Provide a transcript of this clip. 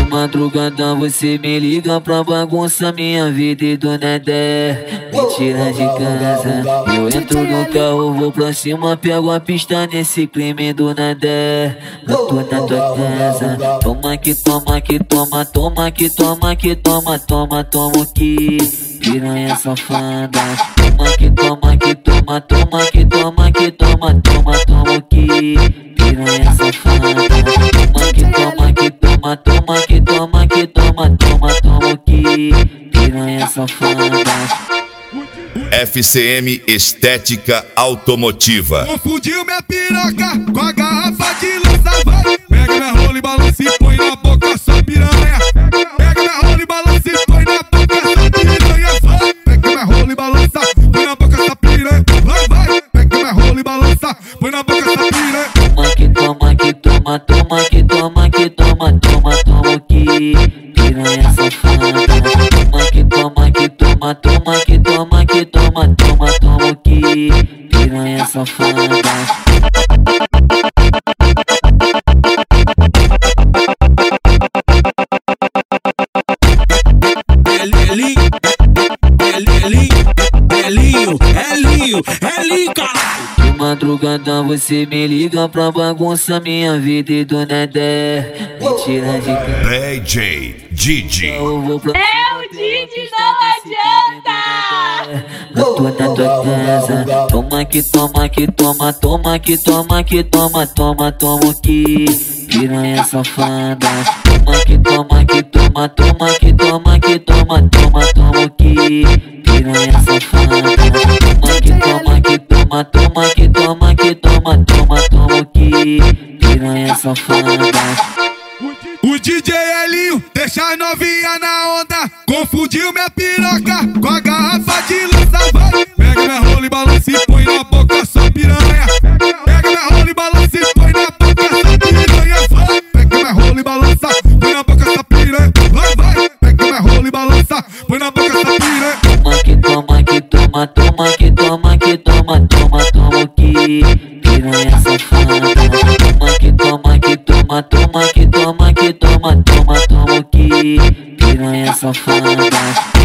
madrugada você me liga pra bagunça minha vida e do Nedé. Me tira de casa, eu entro no carro, vou pra cima, pego a pista nesse crime do Nedé. Mato na tua casa, toma que toma que toma, toma que toma que toma, toma, toma que piranha safada. Toma que toma que toma, toma que toma que toma, toma, toma que piranha safada. Toma que toma que toma, toma que toma que toma, toma, toma que piranha safada. FCM Estética Automotiva. Confundiu minha piroca com a garrafa de lança, vai. Pega minha rola e balança e põe na boca sua piranha. Pega minha rola e balança e põe na boca sua piranha, vai. Pega minha rola e balança, põe na boca sua piranha, vai, vai. Pega minha rola e balança, põe na boca sua piranha. Toma que toma que toma, toma que toma que toma, toma, toma que piranha safada. Toma que toma que toma, toma que toma que toma, toma, toma que piranha safada. Elinho, caralho. De madrugada você me liga pra bagunça minha vida e do Nedé. Me tira de casa. Didi. Eu vou pra É o Didi, não adianta. mato na tua casa, toma que toma que toma, toma que toma que toma, toma, toma que piranha safada. Toma que toma que toma, toma que toma que toma, toma, toma que piranha safada. Toma que toma que toma, toma que toma que toma, toma, toma que piranha safada. O DJ Elinho deixa a novinha na onda. Confundiu minha piroca com a garrafa de lança, vai. Pega minha rola e balança e põe na boca sua piranha. Pega minha rola e balança e põe na boca sua piranha, vai. Pega minha rola e balança, põe na boca sua piranha, vai, vai. Pega minha rola e balança, põe na boca sua piranha. Toma que toma que toma, toma que toma que toma, toma, toma que piranha safada. Toma que toma que toma, toma que toma que toma, toma, toma que piranha safada.